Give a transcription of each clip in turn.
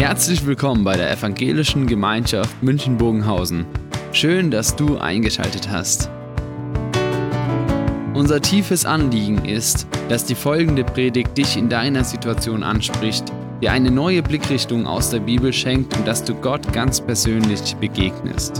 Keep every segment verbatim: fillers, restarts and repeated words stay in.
Herzlich willkommen bei der Evangelischen Gemeinschaft München-Bogenhausen. Schön, dass du eingeschaltet hast. Unser tiefes Anliegen ist, dass die folgende Predigt dich in deiner Situation anspricht, dir eine neue Blickrichtung aus der Bibel schenkt und dass du Gott ganz persönlich begegnest.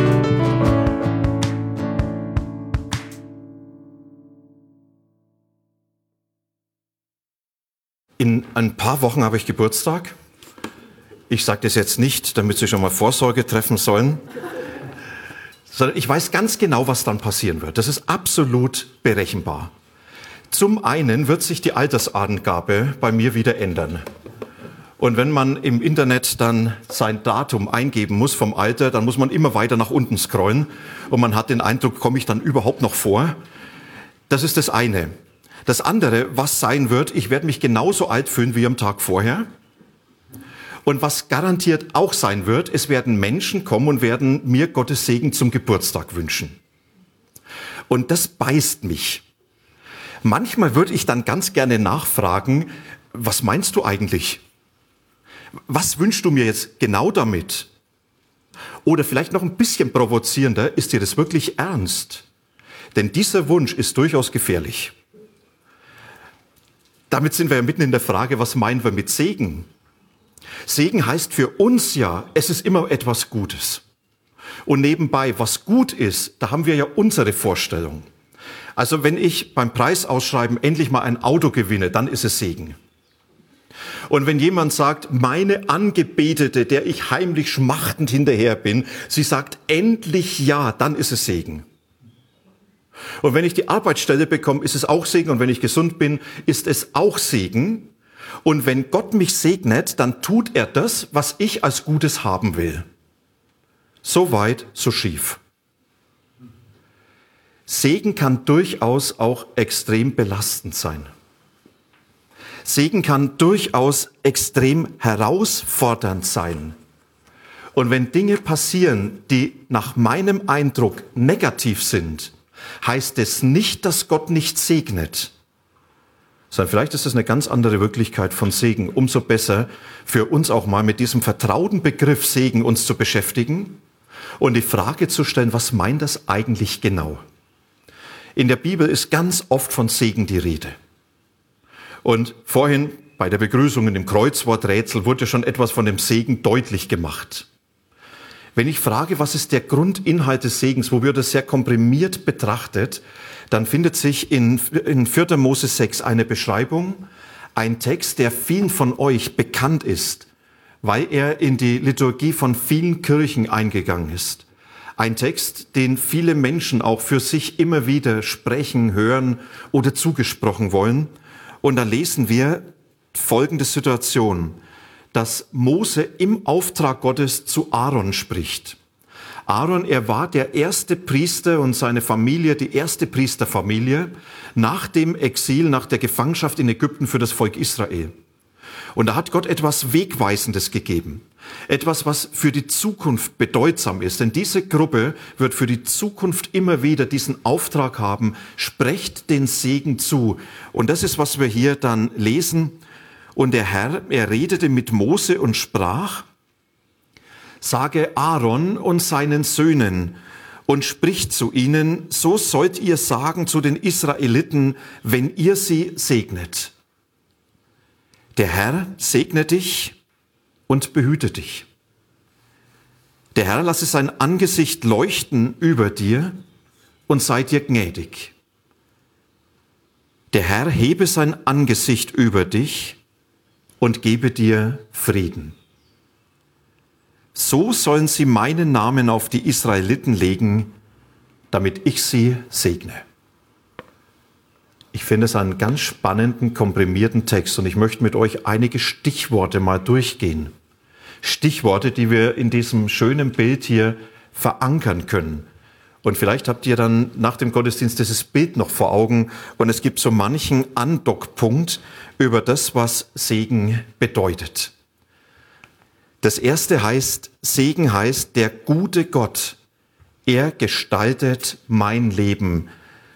In ein paar Wochen habe ich Geburtstag. Ich sage das jetzt nicht, damit Sie schon mal Vorsorge treffen sollen, sondern ich weiß ganz genau, was dann passieren wird. Das ist absolut berechenbar. Zum einen wird sich die Altersangabe bei mir wieder ändern. Und wenn man im Internet dann sein Datum eingeben muss vom Alter, dann muss man immer weiter nach unten scrollen und man hat den Eindruck, komme ich dann überhaupt noch vor? Das ist das eine. Das andere, was sein wird, ich werde mich genauso alt fühlen wie am Tag vorher. Und was garantiert auch sein wird, es werden Menschen kommen und werden mir Gottes Segen zum Geburtstag wünschen. Und das beißt mich. Manchmal würde ich dann ganz gerne nachfragen, was meinst du eigentlich? Was wünschst du mir jetzt genau damit? Oder vielleicht noch ein bisschen provozierender, ist dir das wirklich ernst? Denn dieser Wunsch ist durchaus gefährlich. Damit sind wir ja mitten in der Frage, was meinen wir mit Segen? Segen heißt für uns ja, es ist immer etwas Gutes. Und nebenbei, was gut ist, da haben wir ja unsere Vorstellung. Also wenn ich beim Preisausschreiben endlich mal ein Auto gewinne, dann ist es Segen. Und wenn jemand sagt, meine Angebetete, der ich heimlich schmachtend hinterher bin, sie sagt endlich ja, dann ist es Segen. Und wenn ich die Arbeitsstelle bekomme, ist es auch Segen. Und wenn ich gesund bin, ist es auch Segen. Und wenn Gott mich segnet, dann tut er das, was ich als Gutes haben will. So weit, so schief. Segen kann durchaus auch extrem belastend sein. Segen kann durchaus extrem herausfordernd sein. Und wenn Dinge passieren, die nach meinem Eindruck negativ sind, heißt es nicht, dass Gott nicht segnet. Sondern vielleicht ist es eine ganz andere Wirklichkeit von Segen. Umso besser für uns auch mal mit diesem vertrauten Begriff Segen uns zu beschäftigen und die Frage zu stellen, was meint das eigentlich genau? In der Bibel ist ganz oft von Segen die Rede. Und vorhin bei der Begrüßung in dem Kreuzworträtsel wurde schon etwas von dem Segen deutlich gemacht. Wenn ich frage, was ist der Grundinhalt des Segens, wo wir das sehr komprimiert betrachtet, dann findet sich in, in vierter Mose sechs eine Beschreibung, ein Text, der vielen von euch bekannt ist, weil er in die Liturgie von vielen Kirchen eingegangen ist. Ein Text, den viele Menschen auch für sich immer wieder sprechen, hören oder zugesprochen wollen. Und da lesen wir folgende Situation, dass Mose im Auftrag Gottes zu Aaron spricht. Aaron, er war der erste Priester und seine Familie, die erste Priesterfamilie nach dem Exil, nach der Gefangenschaft in Ägypten für das Volk Israel. Und da hat Gott etwas Wegweisendes gegeben. Etwas, was für die Zukunft bedeutsam ist. Denn diese Gruppe wird für die Zukunft immer wieder diesen Auftrag haben, sprecht den Segen zu. Und das ist, was wir hier dann lesen. Und der Herr, er redete mit Mose und sprach, sage Aaron und seinen Söhnen und spricht zu ihnen, so sollt ihr sagen zu den Israeliten, wenn ihr sie segnet. Der Herr segne dich und behüte dich. Der Herr lasse sein Angesicht leuchten über dir und sei dir gnädig. Der Herr hebe sein Angesicht über dich und gebe dir Frieden. So sollen sie meinen Namen auf die Israeliten legen, damit ich sie segne. Ich finde es einen ganz spannenden, komprimierten Text und ich möchte mit euch einige Stichworte mal durchgehen. Stichworte, die wir in diesem schönen Bild hier verankern können. Und vielleicht habt ihr dann nach dem Gottesdienst dieses Bild noch vor Augen und es gibt so manchen Andockpunkt über das, was Segen bedeutet. Das erste heißt, Segen heißt, der gute Gott, er gestaltet mein Leben.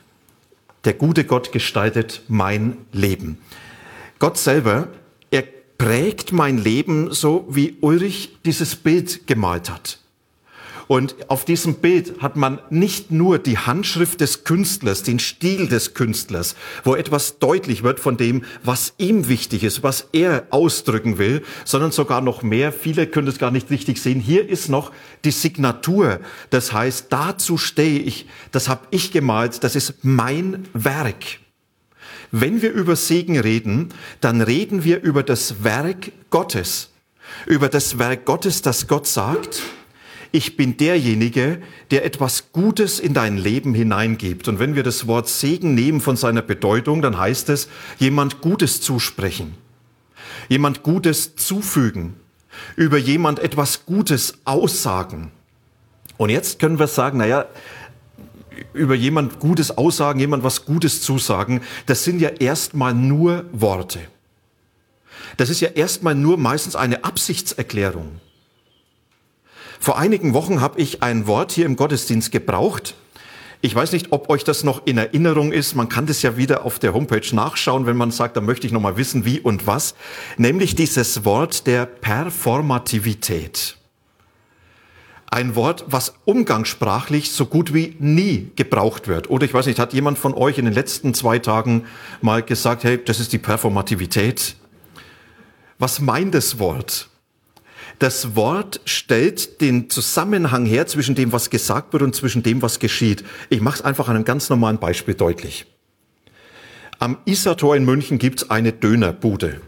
Der gute Gott gestaltet mein Leben. Gott selber, er prägt mein Leben so, wie Ulrich dieses Bild gemalt hat. Und auf diesem Bild hat man nicht nur die Handschrift des Künstlers, den Stil des Künstlers, wo etwas deutlich wird von dem, was ihm wichtig ist, was er ausdrücken will, sondern sogar noch mehr. Viele können es gar nicht richtig sehen. Hier ist noch die Signatur. Das heißt, dazu stehe ich, das habe ich gemalt, das ist mein Werk. Wenn wir über Segen reden, dann reden wir über das Werk Gottes. Über das Werk Gottes, das Gott sagt, ich bin derjenige, der etwas Gutes in dein Leben hineingibt. Und wenn wir das Wort Segen nehmen von seiner Bedeutung, dann heißt es, jemand Gutes zusprechen, jemand Gutes zufügen, über jemand etwas Gutes aussagen. Und jetzt können wir sagen, naja, über jemand Gutes aussagen, jemand was Gutes zusagen, das sind ja erstmal nur Worte. Das ist ja erstmal nur meistens eine Absichtserklärung. Vor einigen Wochen habe ich ein Wort hier im Gottesdienst gebraucht. Ich weiß nicht, ob euch das noch in Erinnerung ist. Man kann das ja wieder auf der Homepage nachschauen, wenn man sagt, da möchte ich noch mal wissen, wie und was. Nämlich dieses Wort der Performativität. Ein Wort, was umgangssprachlich so gut wie nie gebraucht wird. Oder ich weiß nicht, hat jemand von euch in den letzten zwei Tagen mal gesagt, hey, das ist die Performativität? Was meint das Wort? Das Wort stellt den Zusammenhang her zwischen dem, was gesagt wird und zwischen dem, was geschieht. Ich mache es einfach an einem ganz normalen Beispiel deutlich. Am Isartor in München gibt es eine Dönerbude.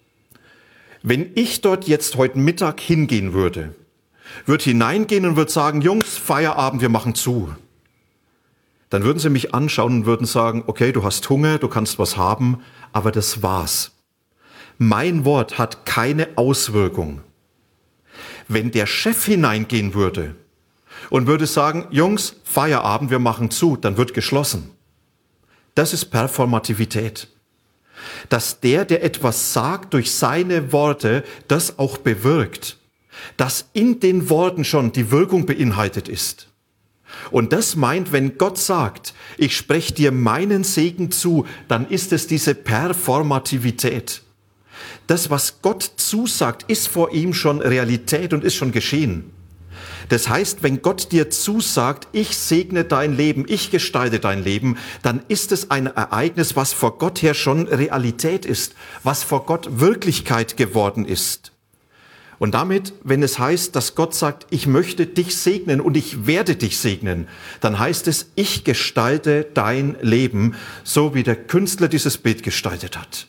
Wenn ich dort jetzt heute Mittag hingehen würde, würde hineingehen und würde sagen, Jungs, Feierabend, wir machen zu. Dann würden sie mich anschauen und würden sagen, okay, du hast Hunger, du kannst was haben, aber das war's. Mein Wort hat keine Auswirkung. Wenn der Chef hineingehen würde und würde sagen, Jungs, Feierabend, wir machen zu, dann wird geschlossen. Das ist Performativität. Dass der, der etwas sagt, durch seine Worte, das auch bewirkt. Dass in den Worten schon die Wirkung beinhaltet ist. Und das meint, wenn Gott sagt, ich spreche dir meinen Segen zu, dann ist es diese Performativität. Das, was Gott zusagt, ist vor ihm schon Realität und ist schon geschehen. Das heißt, wenn Gott dir zusagt, ich segne dein Leben, ich gestalte dein Leben, dann ist es ein Ereignis, was vor Gott her schon Realität ist, was vor Gott Wirklichkeit geworden ist. Und damit, wenn es heißt, dass Gott sagt, ich möchte dich segnen und ich werde dich segnen, dann heißt es, ich gestalte dein Leben, so wie der Künstler dieses Bild gestaltet hat.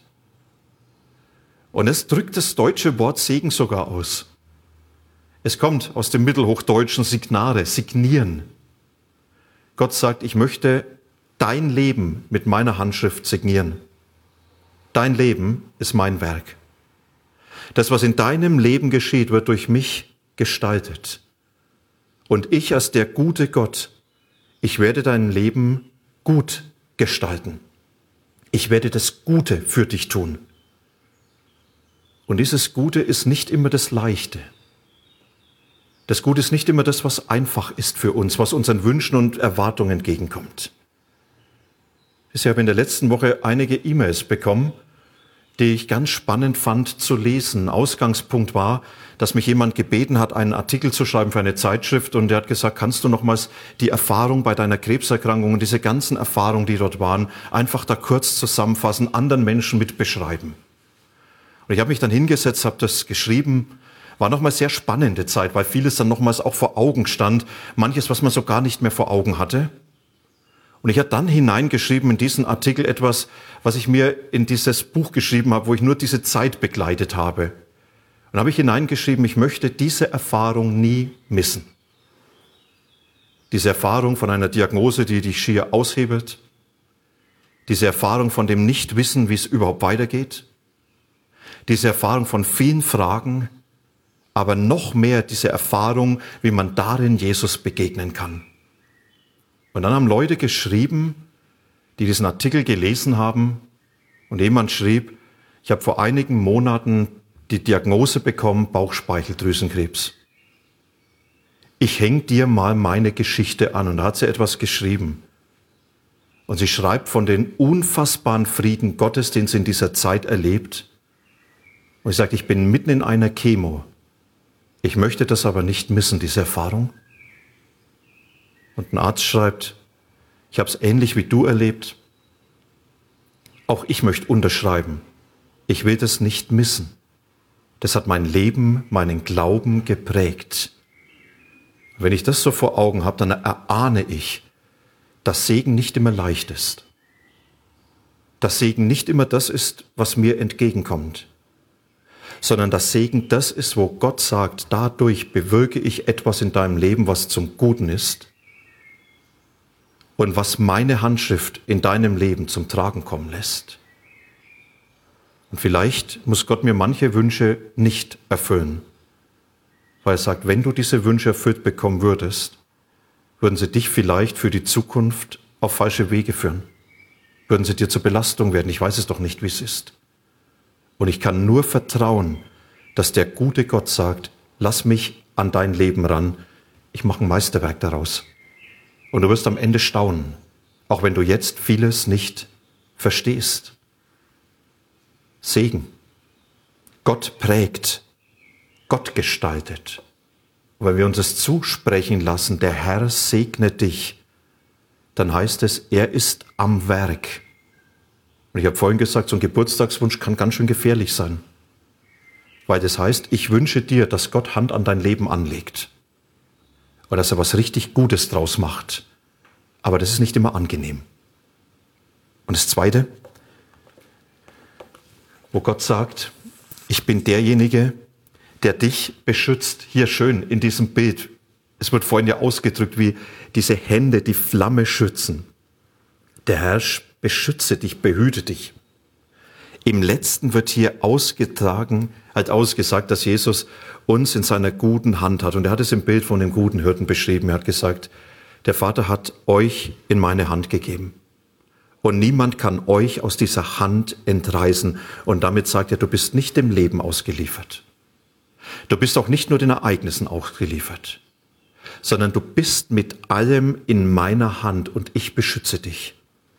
Und es drückt das deutsche Wort Segen sogar aus. Es kommt aus dem mittelhochdeutschen signare, signieren. Gott sagt, ich möchte dein Leben mit meiner Handschrift signieren. Dein Leben ist mein Werk. Das, was in deinem Leben geschieht, wird durch mich gestaltet. Und ich als der gute Gott, ich werde dein Leben gut gestalten. Ich werde das Gute für dich tun. Und dieses Gute ist nicht immer das Leichte. Das Gute ist nicht immer das, was einfach ist für uns, was unseren Wünschen und Erwartungen entgegenkommt. Ich habe in der letzten Woche einige E-Mails bekommen, die ich ganz spannend fand zu lesen. Ausgangspunkt war, dass mich jemand gebeten hat, einen Artikel zu schreiben für eine Zeitschrift, und der hat gesagt, kannst du nochmals die Erfahrung bei deiner Krebserkrankung und diese ganzen Erfahrungen, die dort waren, einfach da kurz zusammenfassen, anderen Menschen mit beschreiben. Und ich habe mich dann hingesetzt, habe das geschrieben. War nochmal sehr spannende Zeit, weil vieles dann nochmals auch vor Augen stand. Manches, was man so gar nicht mehr vor Augen hatte. Und ich habe dann hineingeschrieben in diesen Artikel etwas, was ich mir in dieses Buch geschrieben habe, wo ich nur diese Zeit begleitet habe. Und da habe ich hineingeschrieben, ich möchte diese Erfahrung nie missen. Diese Erfahrung von einer Diagnose, die dich schier aushebelt. Diese Erfahrung von dem Nichtwissen, wie es überhaupt weitergeht. Diese Erfahrung von vielen Fragen, aber noch mehr diese Erfahrung, wie man darin Jesus begegnen kann. Und dann haben Leute geschrieben, die diesen Artikel gelesen haben, und jemand schrieb, ich habe vor einigen Monaten die Diagnose bekommen, Bauchspeicheldrüsenkrebs. Ich häng dir mal meine Geschichte an. Und da hat sie etwas geschrieben. Und sie schreibt von den unfassbaren Frieden Gottes, den sie in dieser Zeit erlebt. Und ich sage, ich bin mitten in einer Chemo. Ich möchte das aber nicht missen, diese Erfahrung. Und ein Arzt schreibt, ich habe es ähnlich wie du erlebt. Auch ich möchte unterschreiben. Ich will das nicht missen. Das hat mein Leben, meinen Glauben geprägt. Wenn ich das so vor Augen habe, dann erahne ich, dass Segen nicht immer leicht ist. Dass Segen nicht immer das ist, was mir entgegenkommt. Sondern dass Segen das ist, wo Gott sagt, dadurch bewirke ich etwas in deinem Leben, was zum Guten ist und was meine Handschrift in deinem Leben zum Tragen kommen lässt. Und vielleicht muss Gott mir manche Wünsche nicht erfüllen, weil er sagt, wenn du diese Wünsche erfüllt bekommen würdest, würden sie dich vielleicht für die Zukunft auf falsche Wege führen. Würden sie dir zur Belastung werden. Ich weiß es doch nicht, wie es ist. Und ich kann nur vertrauen, dass der gute Gott sagt, lass mich an dein Leben ran. Ich mache ein Meisterwerk daraus. Und du wirst am Ende staunen, auch wenn du jetzt vieles nicht verstehst. Segen. Gott prägt. Gott gestaltet. Und wenn wir uns es zusprechen lassen, der Herr segne dich, dann heißt es, er ist am Werk. Und ich habe vorhin gesagt, so ein Geburtstagswunsch kann ganz schön gefährlich sein. Weil das heißt, ich wünsche dir, dass Gott Hand an dein Leben anlegt. Oder dass er was richtig Gutes draus macht. Aber das ist nicht immer angenehm. Und das Zweite, wo Gott sagt, ich bin derjenige, der dich beschützt. Hier schön in diesem Bild. Es wird vorhin ja ausgedrückt, wie diese Hände die Flamme schützen. Der Herr beschütze dich, behüte dich. Im Letzten wird hier ausgetragen, halt ausgesagt, dass Jesus uns in seiner guten Hand hat. Und er hat es im Bild von dem guten Hirten beschrieben. Er hat gesagt, der Vater hat euch in meine Hand gegeben. Und niemand kann euch aus dieser Hand entreißen. Und damit sagt er, du bist nicht dem Leben ausgeliefert. Du bist auch nicht nur den Ereignissen ausgeliefert, sondern du bist mit allem in meiner Hand und ich beschütze dich.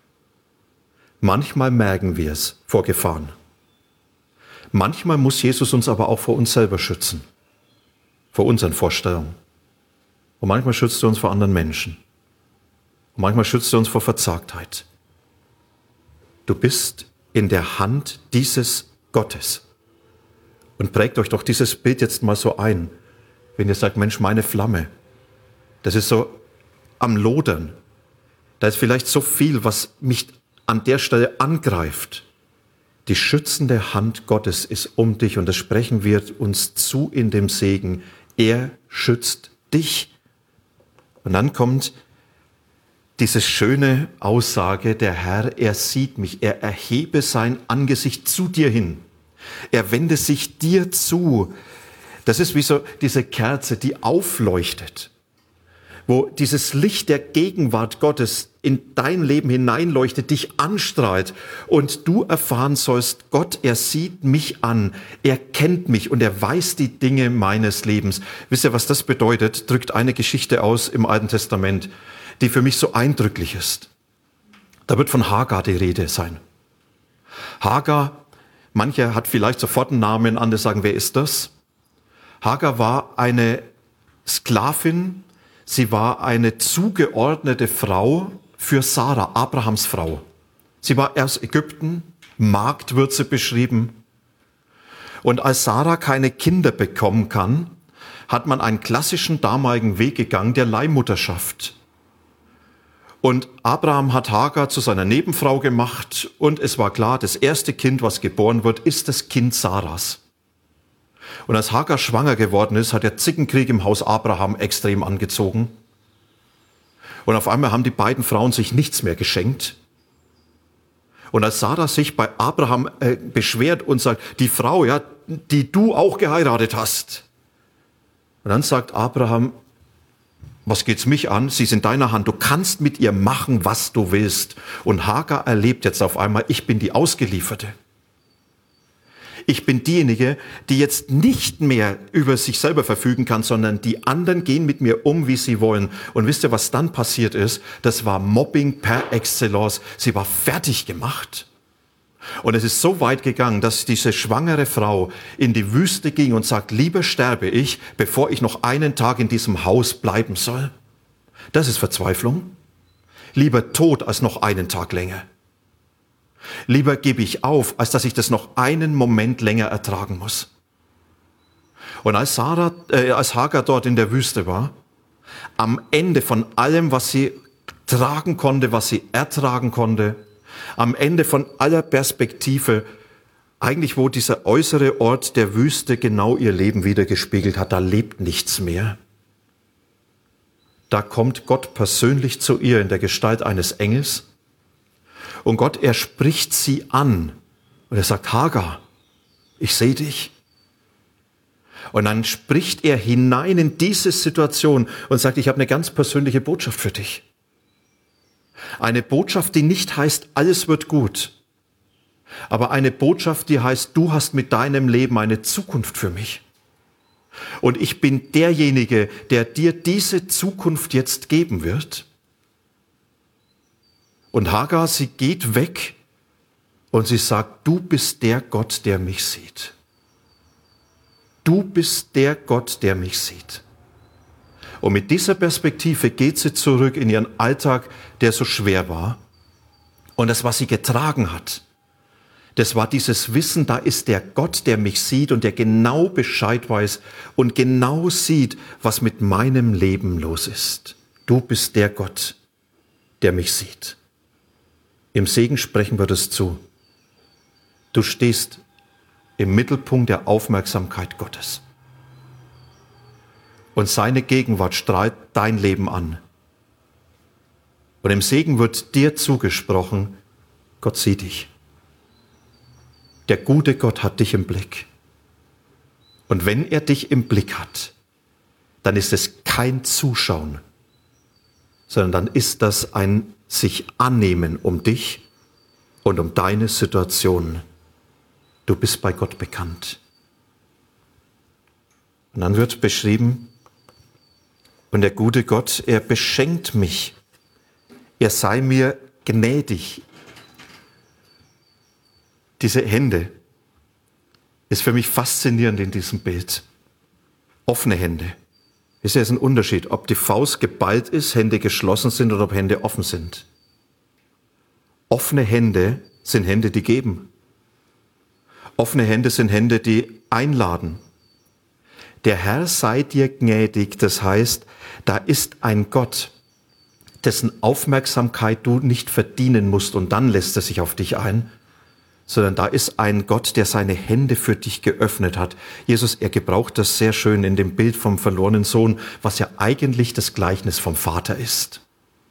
Manchmal merken wir es vor Gefahren. Manchmal muss Jesus uns aber auch vor uns selber schützen, vor unseren Vorstellungen. Und manchmal schützt er uns vor anderen Menschen. Und manchmal schützt er uns vor Verzagtheit. Du bist in der Hand dieses Gottes. Und prägt euch doch dieses Bild jetzt mal so ein, wenn ihr sagt, Mensch, meine Flamme, das ist so am Lodern. Da ist vielleicht so viel, was mich an der Stelle angreift. Die schützende Hand Gottes ist um dich und das sprechen wir uns zu in dem Segen. Er schützt dich. Und dann kommt diese schöne Aussage, der Herr, er sieht mich, er erhebe sein Angesicht zu dir hin. Er wende sich dir zu. Das ist wie so diese Kerze, die aufleuchtet, wo dieses Licht der Gegenwart Gottes in dein Leben hineinleuchtet, dich anstrahlt und du erfahren sollst, Gott, er sieht mich an, er kennt mich und er weiß die Dinge meines Lebens. Wisst ihr, was das bedeutet? Drückt eine Geschichte aus im Alten Testament, die für mich so eindrücklich ist. Da wird von Hagar die Rede sein. Hagar, mancher hat vielleicht sofort einen Namen, andere sagen, wer ist das? Hagar war eine Sklavin, sie war eine zugeordnete Frau für Sarah, Abrahams Frau. Sie war aus Ägypten, Magd wird sie beschrieben. Und als Sarah keine Kinder bekommen kann, hat man einen klassischen damaligen Weg gegangen der Leihmutterschaft. Und Abraham hat Hagar zu seiner Nebenfrau gemacht und es war klar, das erste Kind, was geboren wird, ist das Kind Sarahs. Und als Hagar schwanger geworden ist, hat der Zickenkrieg im Haus Abraham extrem angezogen. Und auf einmal haben die beiden Frauen sich nichts mehr geschenkt. Und als Sarah sich bei Abraham äh, beschwert und sagt, die Frau, ja, die du auch geheiratet hast. Und dann sagt Abraham, was geht's mich an? Sie ist in deiner Hand. Du kannst mit ihr machen, was du willst. Und Hagar erlebt jetzt auf einmal, ich bin die Ausgelieferte. Ich bin diejenige, die jetzt nicht mehr über sich selber verfügen kann, sondern die anderen gehen mit mir um, wie sie wollen. Und wisst ihr, was dann passiert ist? Das war Mobbing per excellence. Sie war fertig gemacht. Und es ist so weit gegangen, dass diese schwangere Frau in die Wüste ging und sagt, lieber sterbe ich, bevor ich noch einen Tag in diesem Haus bleiben soll. Das ist Verzweiflung. Lieber tot als noch einen Tag länger. Lieber gebe ich auf, als dass ich das noch einen Moment länger ertragen muss. Und als, Sarah, äh, als Hagar dort in der Wüste war, am Ende von allem, was sie tragen konnte, was sie ertragen konnte, am Ende von aller Perspektive, eigentlich wo dieser äußere Ort der Wüste genau ihr Leben wiedergespiegelt hat, da lebt nichts mehr. Da kommt Gott persönlich zu ihr in der Gestalt eines Engels und Gott, er spricht sie an und er sagt, Hagar, ich sehe dich. Und dann spricht er hinein in diese Situation und sagt, ich habe eine ganz persönliche Botschaft für dich. Eine Botschaft, die nicht heißt, alles wird gut, aber eine Botschaft, die heißt, du hast mit deinem Leben eine Zukunft für mich. Und ich bin derjenige, der dir diese Zukunft jetzt geben wird. Und Hagar, sie geht weg und sie sagt, du bist der Gott, der mich sieht. Du bist der Gott, der mich sieht. Und mit dieser Perspektive geht sie zurück in ihren Alltag, der so schwer war. Und das, was sie getragen hat, das war dieses Wissen, da ist der Gott, der mich sieht und der genau Bescheid weiß und genau sieht, was mit meinem Leben los ist. Du bist der Gott, der mich sieht. Im Segen sprechen wir das zu. Du stehst im Mittelpunkt der Aufmerksamkeit Gottes. Und seine Gegenwart strahlt dein Leben an. Und im Segen wird dir zugesprochen, Gott sieht dich. Der gute Gott hat dich im Blick. Und wenn er dich im Blick hat, dann ist es kein Zuschauen, sondern dann ist das ein sich annehmen um dich und um deine Situation. Du bist bei Gott bekannt. Und dann wird beschrieben, und der gute Gott, er beschenkt mich. Er sei mir gnädig. Diese Hände ist für mich faszinierend in diesem Bild. Offene Hände. Ist ja ein Unterschied, ob die Faust geballt ist, Hände geschlossen sind oder ob Hände offen sind. Offene Hände sind Hände, die geben. Offene Hände sind Hände, die einladen. Der Herr sei dir gnädig, das heißt, da ist ein Gott, dessen Aufmerksamkeit du nicht verdienen musst und dann lässt er sich auf dich ein, sondern da ist ein Gott, der seine Hände für dich geöffnet hat. Jesus, er gebraucht das sehr schön in dem Bild vom verlorenen Sohn, was ja eigentlich das Gleichnis vom Vater ist.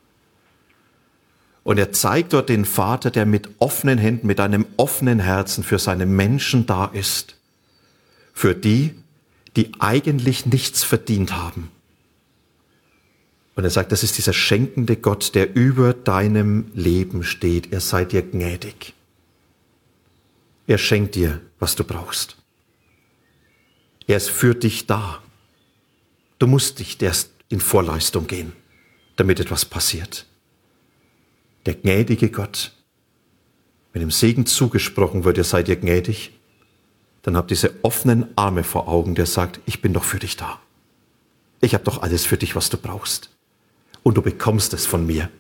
Und er zeigt dort den Vater, der mit offenen Händen, mit einem offenen Herzen für seine Menschen da ist. Für die, die eigentlich nichts verdient haben. Und er sagt, das ist dieser schenkende Gott, der über deinem Leben steht. Er sei dir gnädig. Er schenkt dir, was du brauchst. Er ist für dich da. Du musst nicht erst in Vorleistung gehen, damit etwas passiert. Der gnädige Gott, wenn dem Segen zugesprochen wird, er sei dir gnädig, dann habt diese offenen Arme vor Augen, der sagt, ich bin doch für dich da. Ich habe doch alles für dich, was du brauchst. Und du bekommst es von mir.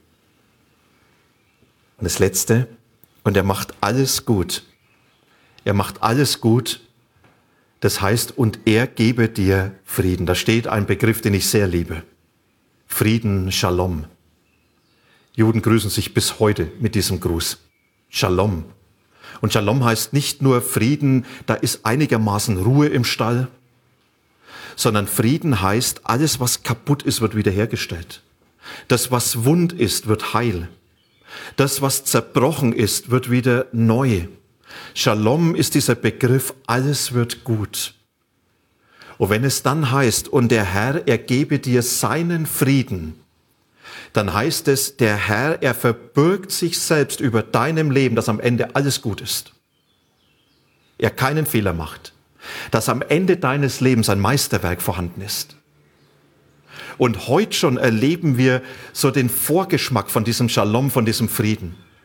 Und das Letzte, und er macht alles gut. Er macht alles gut. Das heißt, und er gebe dir Frieden. Da steht ein Begriff, den ich sehr liebe. Frieden, Shalom. Juden grüßen sich bis heute mit diesem Gruß. Shalom. Und Shalom heißt nicht nur Frieden, da ist einigermaßen Ruhe im Stall, sondern Frieden heißt, alles, was kaputt ist, wird wiederhergestellt. Das, was wund ist, wird heil. Das, was zerbrochen ist, wird wieder neu. Shalom ist dieser Begriff, alles wird gut. Und wenn es dann heißt, und der Herr, er gebe dir seinen Frieden, dann heißt es, der Herr, er verbirgt sich selbst über deinem Leben, dass am Ende alles gut ist. Er keinen Fehler macht. Dass am Ende deines Lebens ein Meisterwerk vorhanden ist. Und heute schon erleben wir so den Vorgeschmack von diesem Shalom, von diesem Frieden.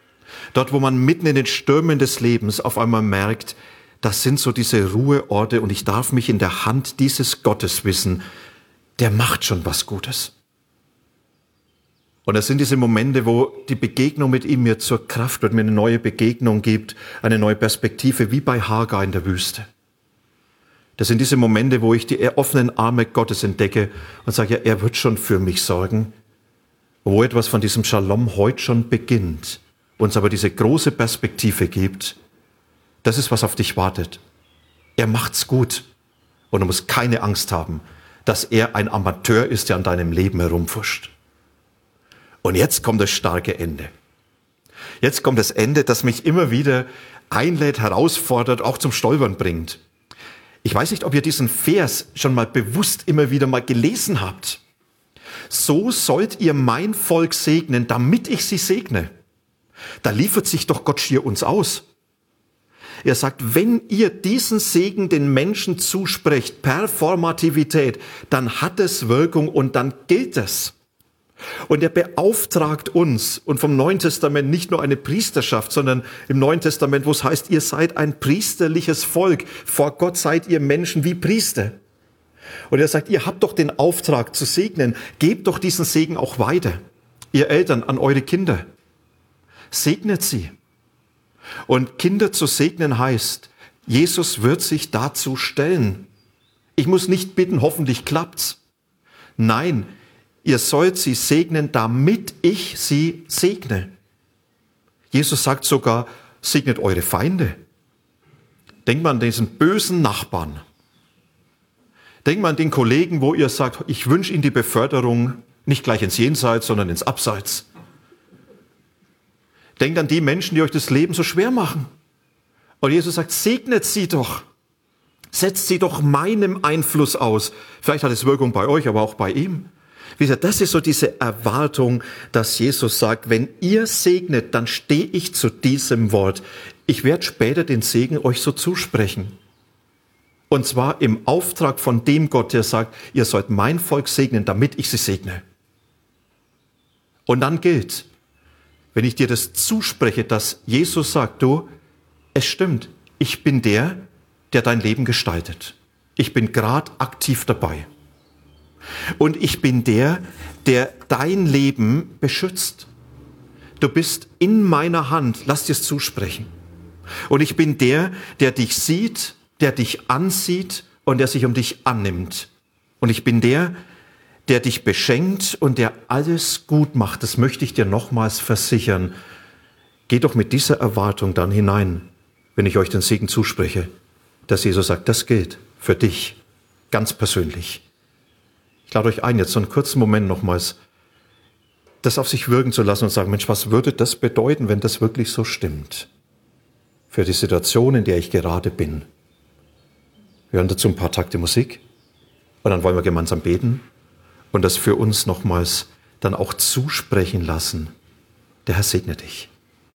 Dort, wo man mitten in den Stürmen des Lebens auf einmal merkt, das sind so diese Ruheorte und ich darf mich in der Hand dieses Gottes wissen, der macht schon was Gutes. Und das sind diese Momente, wo die Begegnung mit ihm mir zur Kraft wird, mir eine neue Begegnung gibt, eine neue Perspektive, wie bei Hagar in der Wüste. Das sind diese Momente, wo ich die offenen Arme Gottes entdecke und sage, ja, er wird schon für mich sorgen. Wo etwas von diesem Shalom heute schon beginnt, uns aber diese große Perspektive gibt, das ist, was auf dich wartet. Er macht's gut und du musst keine Angst haben, dass er ein Amateur ist, der an deinem Leben herumfuscht. Und jetzt kommt das starke Ende. Jetzt kommt das Ende, das mich immer wieder einlädt, herausfordert, auch zum Stolpern bringt. Ich weiß nicht, ob ihr diesen Vers schon mal bewusst immer wieder mal gelesen habt. So sollt ihr mein Volk segnen, damit ich sie segne. Da liefert sich doch Gott schier uns aus. Er sagt, wenn ihr diesen Segen den Menschen zusprecht, Performativität, dann hat es Wirkung und dann gilt es. Und er beauftragt uns, und vom Neuen Testament nicht nur eine Priesterschaft, sondern im Neuen Testament, wo es heißt, ihr seid ein priesterliches Volk, vor Gott seid ihr Menschen wie Priester. Und er sagt, ihr habt doch den Auftrag zu segnen, gebt doch diesen Segen auch weiter. Ihr Eltern an eure Kinder, segnet sie. Und Kinder zu segnen heißt, Jesus wird sich dazu stellen. Ich muss nicht bitten, hoffentlich klappt's. Nein, ihr sollt sie segnen, damit ich sie segne. Jesus sagt sogar, segnet eure Feinde. Denkt mal an diesen bösen Nachbarn. Denkt mal an den Kollegen, wo ihr sagt, ich wünsche Ihnen die Beförderung nicht gleich ins Jenseits, sondern ins Abseits. Denkt an die Menschen, die euch das Leben so schwer machen. Und Jesus sagt, segnet sie doch. Setzt sie doch meinem Einfluss aus. Vielleicht hat es Wirkung bei euch, aber auch bei ihm. Wie gesagt, das ist so diese Erwartung, dass Jesus sagt, wenn ihr segnet, dann stehe ich zu diesem Wort. Ich werde später den Segen euch so zusprechen. Und zwar im Auftrag von dem Gott, der sagt, ihr sollt mein Volk segnen, damit ich sie segne. Und dann gilt, wenn ich dir das zuspreche, dass Jesus sagt, du, es stimmt, ich bin der, der dein Leben gestaltet. Ich bin gerade aktiv dabei. Und ich bin der, der dein Leben beschützt. Du bist in meiner Hand, lass dir es zusprechen. Und ich bin der, der dich sieht, der dich ansieht und der sich um dich annimmt. Und ich bin der, der dich beschenkt und der alles gut macht. Das möchte ich dir nochmals versichern. Geh doch mit dieser Erwartung dann hinein, wenn ich euch den Segen zuspreche, dass Jesus sagt, das gilt für dich, ganz persönlich. Ich lade euch ein, jetzt so einen kurzen Moment nochmals, das auf sich wirken zu lassen und sagen, Mensch, was würde das bedeuten, wenn das wirklich so stimmt? Für die Situation, in der ich gerade bin. Wir hören dazu ein paar Takte Musik und dann wollen wir gemeinsam beten und das für uns nochmals dann auch zusprechen lassen. Der Herr segne dich.